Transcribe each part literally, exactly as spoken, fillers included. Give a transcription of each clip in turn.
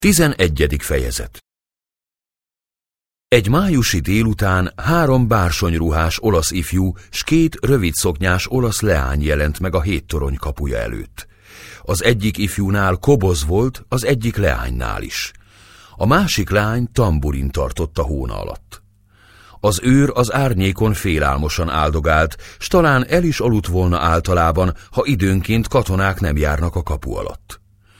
Tizenegyedik fejezet. Egy májusi délután három bársonyruhás olasz ifjú s két rövidszoknyás olasz leány jelent meg a héttorony kapuja előtt. Az egyik ifjúnál koboz volt, az egyik leánynál is. A másik leány tamburin tartott a hóna alatt. Az őr az árnyékon félálmosan áldogált, s talán el is aludt volna általában, ha időnként katonák nem járnak a kapu alatt.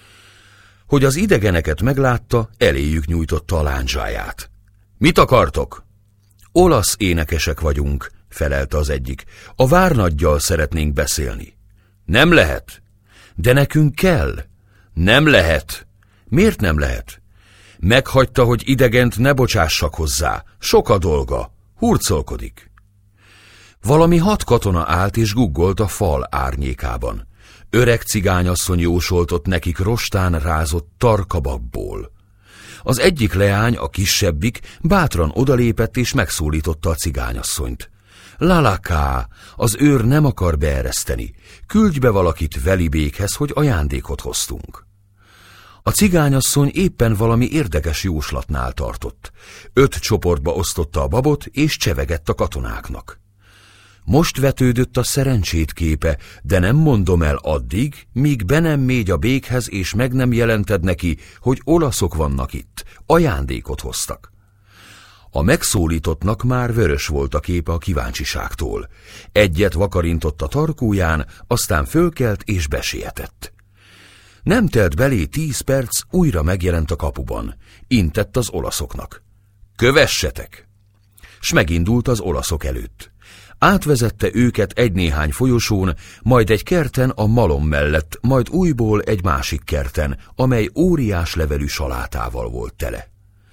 Hogy az idegeneket meglátta, eléjük nyújtotta a lándzsáját. Mit akartok? Olasz énekesek vagyunk, felelte az egyik. A várnaggyal szeretnénk beszélni. Nem lehet. De nekünk kell. Nem lehet. Miért nem lehet? Meghagyta, hogy idegent ne bocsássak hozzá. Sok a dolga. Hurcolkodik. Valami hat katona állt és guggolt a fal árnyékában. Öreg cigányasszony jósoltott nekik rostán rázott tarkabakból. Az egyik leány, a kisebbik, bátran odalépett és megszólította a cigányasszonyt. Lalaká, az őr nem akar beereszteni. Küldj be valakit Velibékhez, hogy ajándékot hoztunk. A cigányasszony éppen valami érdekes jóslatnál tartott. Öt csoportba osztotta a babot, és csevegett a katonáknak. Most vetődött a szerencsét képe, de nem mondom el addig, míg be nem mégy a békhez, és meg nem jelented neki, hogy olaszok vannak itt, ajándékot hoztak. A megszólítottnak már vörös volt a képe a kíváncsiságtól. Egyet vakarintott a tarkóján, aztán fölkelt és besietett. Nem telt belé tíz perc, újra megjelent a kapuban. Intett az olaszoknak. Kövessetek! S megindult az olaszok előtt. Átvezette őket egy-néhány folyosón, majd egy kerten a malom mellett, majd újból egy másik kerten, amely óriás levelű salátával volt tele.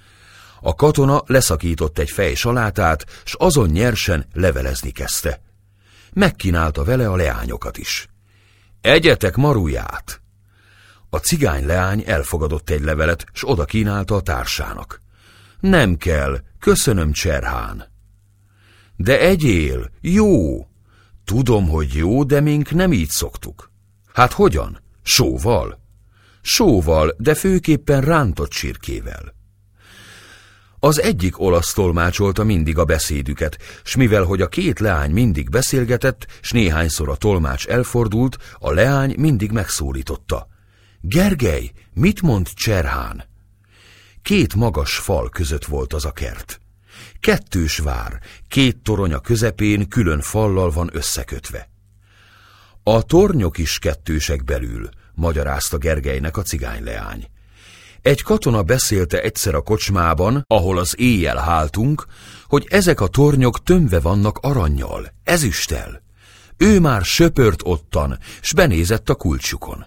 A katona leszakított egy fej salátát, s azon nyersen levelezni kezdte. Megkínálta vele a leányokat is. Egyetek maruját! A cigány leány elfogadott egy levelet, s oda kínálta a társának. Nem kell, köszönöm, Cserhán. De egyél, jó. Tudom, hogy jó, de mink nem így szoktuk. Hát hogyan? Sóval? Sóval, de főképpen rántott csirkével. Az egyik olasz tolmácsolta mindig a beszédüket, s mivel hogy a két leány mindig beszélgetett, s néhányszor a tolmács elfordult, a leány mindig megszólította. Gergely, mit mond Cserhán? Két magas fal között volt az a kert. Kettős vár, két torony a közepén külön fallal van összekötve. A tornyok is kettősek belül, magyarázta Gergelynek a cigányleány. Egy katona beszélte egyszer a kocsmában, ahol az éjjel háltunk, hogy ezek a tornyok tömve vannak arannyal, ezüsttel. Ő már söpört ottan, s benézett a kulcsukon.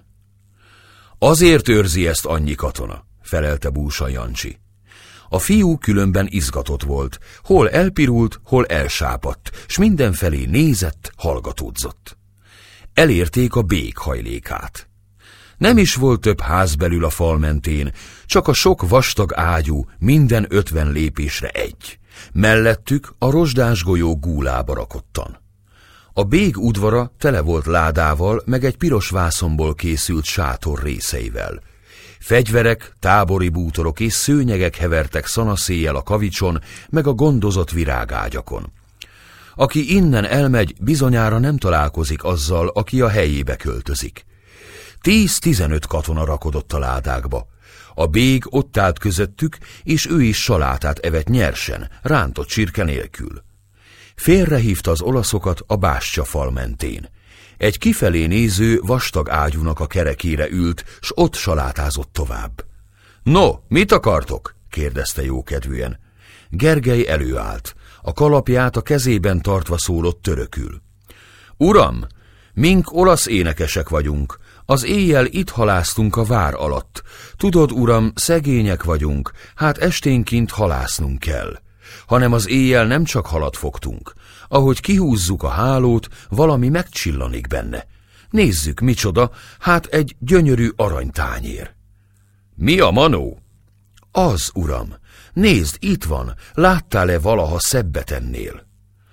Azért őrzi ezt annyi katona, felelte Búsa Jancsi. A fiú különben izgatott volt, hol elpirult, hol elsápadt, s mindenfelé nézett, hallgatódzott. Elérték a bék hajlékát. Nem is volt több ház belül a fal mentén, csak a sok vastag ágyú, minden ötven lépésre egy. Mellettük a rozsdás golyó gúlába rakottan. A bég udvara tele volt ládával, meg egy piros vászonból készült sátor részeivel. Fegyverek, tábori bútorok és szőnyegek hevertek szanaszéjjel a kavicson, meg a gondozott virágágyakon. Aki innen elmegy, bizonyára nem találkozik azzal, aki a helyébe költözik. Tíz-tizenöt katona rakodott a ládákba. A bég ott állt közöttük, és ő is salátát evett nyersen, rántott csirke nélkül. Félrehívta az olaszokat a bástyafal mentén. Egy kifelé néző vastag ágyúnak a kerekére ült, s ott salátázott tovább. No, mit akartok? kérdezte jókedvűen. Gergely előállt. A kalapját a kezében tartva szólott törökül. Uram, mink olasz énekesek vagyunk. Az éjjel itt halásztunk a vár alatt. Tudod, uram, szegények vagyunk, hát esténként halásznunk kell. Hanem az éjjel nem csak halat fogtunk. Ahogy kihúzzuk a hálót, valami megcsillanik benne. Nézzük, micsoda, hát egy gyönyörű aranytányér. Mi a manó? Az, uram. Nézd, itt van, láttál-e valaha szebbet ennél?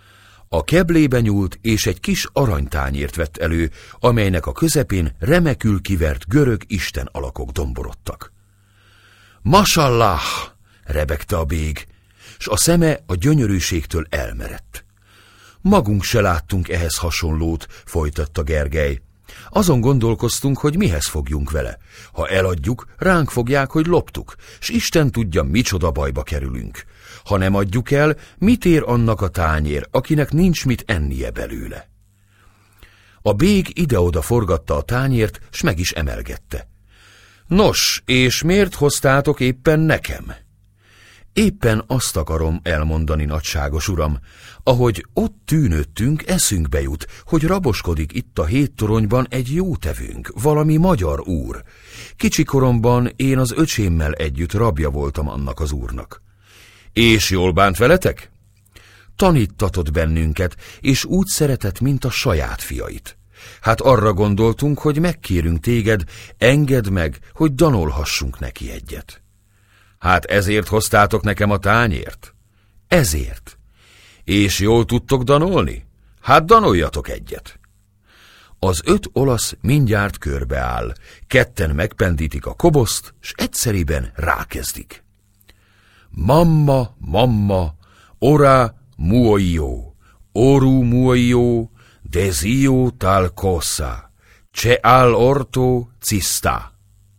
A keblébe nyúlt, és egy kis aranytányért vett elő, amelynek a közepén remekül kivert görög isten alakok domborodtak. Masallah, rebegte a bég, s a szeme a gyönyörűségtől elmerett. Magunk se láttunk ehhez hasonlót, folytatta Gergely. Azon gondolkoztunk, hogy mihez fogjunk vele. Ha eladjuk, ránk fogják, hogy loptuk, s Isten tudja, micsoda bajba kerülünk. Ha nem adjuk el, mit ér annak a tányér, akinek nincs mit ennie belőle? A bég ide-oda forgatta a tányért, s meg is emelgette. Nos, és miért hoztátok éppen nekem? Éppen azt akarom elmondani, nagyságos uram, ahogy ott tűnődtünk, eszünkbe jut, hogy raboskodik itt a héttoronyban egy jótevőnk, valami magyar úr. Kicsikoromban én az öcsémmel együtt rabja voltam annak az úrnak. És jól bánt veletek? Tanítatott bennünket, és úgy szeretett, mint a saját fiait. Hát arra gondoltunk, hogy megkérünk téged, engedd meg, hogy danolhassunk neki egyet. Hát ezért hoztátok nekem a tányért? Ezért. És jól tudtok danolni? Hát danoljatok egyet. Az öt olasz mindjárt körbeáll, ketten megpendítik a koboszt, s egyszeriben rákezdik. Mamma, mamma, ora muoio, oru muoio, desio tal cosa, ce al orto cista.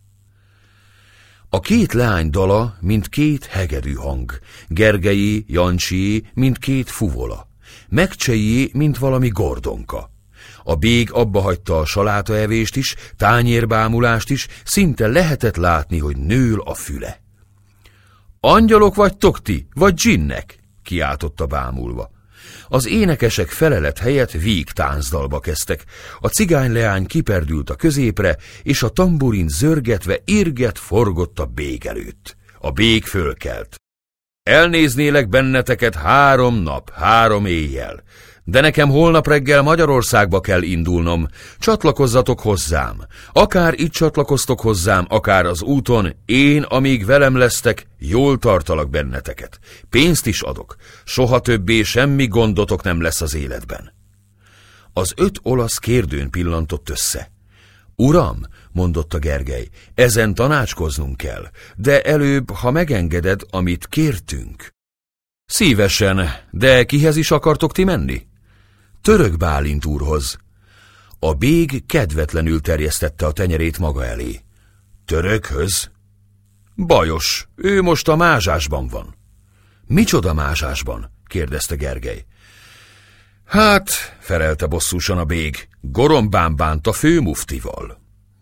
A két leány dala, mint két hegedű hang, Gergelyé, Jancsié, mint két fuvola, Megcsejé, mint valami gordonka. A bég abba hagyta a salátaevést is, tányérbámulást is, szinte lehetett látni, hogy nől a füle. Angyalok vagytok ti, vagy dzsinnek? Kiáltotta bámulva. Az énekesek felelet helyett vígtáncdalba kezdtek. A cigányleány kiperdült a középre, és a tamburin zörgetve irget forgott a bég előtt. A bég fölkelt. Elnéznélek benneteket három nap, három éjjel, de nekem holnap reggel Magyarországba kell indulnom. Csatlakozzatok hozzám. Akár itt csatlakoztok hozzám, akár az úton, én, amíg velem lesztek, jól tartalak benneteket. Pénzt is adok. Soha többé semmi gondotok nem lesz az életben. Az öt olasz kérdőn pillantott össze. Uram, mondotta Gergely, ezen tanácskoznunk kell, de előbb, ha megengeded, amit kértünk. Szívesen, de kihez is akartok ti menni? Török Bálint úrhoz. A bég kedvetlenül terjesztette a tenyerét maga elé. Törökhöz? Bajos, ő most a mázsásban van. Micsoda mázsásban? kérdezte Gergely. Hát, felelte bosszúsan a bég, gorombán bánt a főmuftival.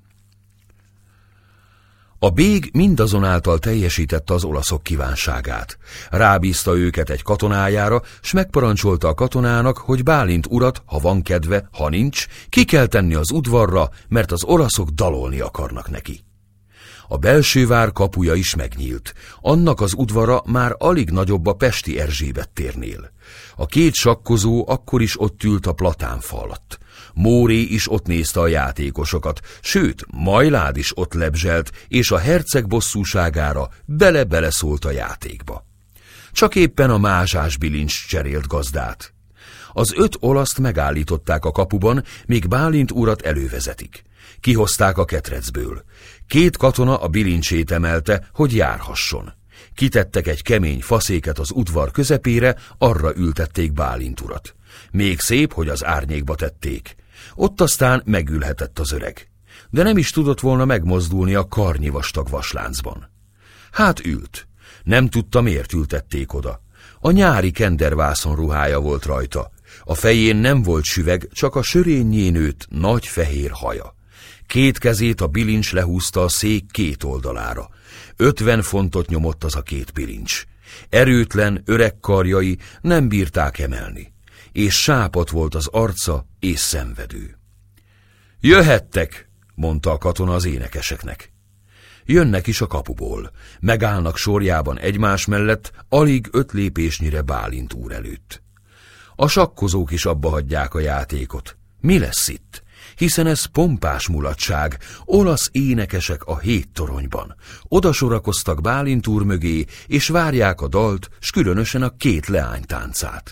A bég mindazonáltal teljesítette az olaszok kívánságát. Rábízta őket egy katonájára, s megparancsolta a katonának, hogy Bálint urat, ha van kedve, ha nincs, ki kell tenni az udvarra, mert az olaszok dalolni akarnak neki. A belső vár kapuja is megnyílt. Annak az udvara már alig nagyobb a pesti Erzsébet térnél. A két sakkozó akkor is ott ült a platánfa alatt. Móré is ott nézte a játékosokat, sőt, Majlád is ott lebzselt, és a herceg bosszúságára bele-bele szólt a játékba. Csak éppen a mázsás bilincs cserélt gazdát. Az öt olaszt megállították a kapuban, míg Bálint urat elővezetik. Kihozták a ketrecből. Két katona a bilincsét emelte, hogy járhasson. Kitettek egy kemény faszéket az udvar közepére, arra ültették Bálint urat. Még szép, hogy az árnyékba tették. Ott aztán megülhetett az öreg. De nem is tudott volna megmozdulni a karnyi vastag vasláncban. Hát ült. Nem tudta, miért ültették oda. A nyári kendervászon ruhája volt rajta. A fején nem volt süveg, csak a sörényé nőtt nagy fehér haja. Két kezét a bilincs lehúzta a szék két oldalára. Ötven fontot nyomott az a két bilincs. Erőtlen, öreg karjai nem bírták emelni, és sápadt volt az arca és szenvedő. Jöhettek, mondta a katona az énekeseknek. Jönnek is a kapuból, megállnak sorjában egymás mellett, alig öt lépésnyire Bálint úr előtt. A sakkozók is abba hagyják a játékot. Mi lesz itt? Hiszen ez pompás mulatság, olasz énekesek a hét toronyban. Oda sorakoztak Bálint úr mögé, és várják a dalt, s különösen a két leány táncát.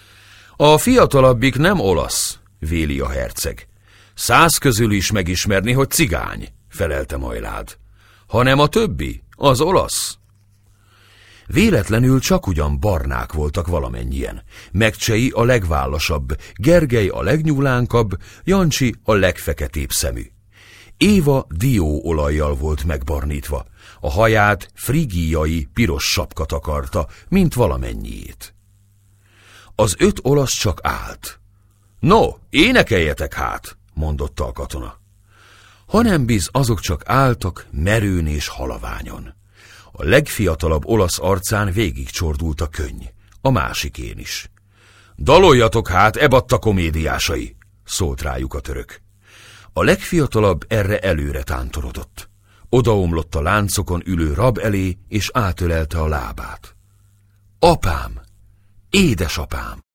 A fiatalabbik nem olasz, véli a herceg. Száz közül is megismerni, hogy cigány, felelte Majlád. Hanem a többi, Az olasz. Véletlenül csak ugyan barnák voltak valamennyien. Megcsei a legvállasabb, Gergely a legnyúlánkabb, Jancsi a legfeketébb szemű. Éva dióolajjal volt megbarnítva, a haját frigíjai piros sapka takarta, mint valamennyiét. Az öt olasz csak állt. No, énekeljetek hát, mondotta a katona. Hanem biz azok csak álltak, merőn és halaványon. A legfiatalabb olasz arcán végigcsordult a könny, a másikén is. Daloljatok hát, ebatta komédiásai, szólt rájuk a török. A legfiatalabb erre előre tántorodott. Odaomlott a láncokon ülő rab elé, és átölelte a lábát. Apám! Édesapám!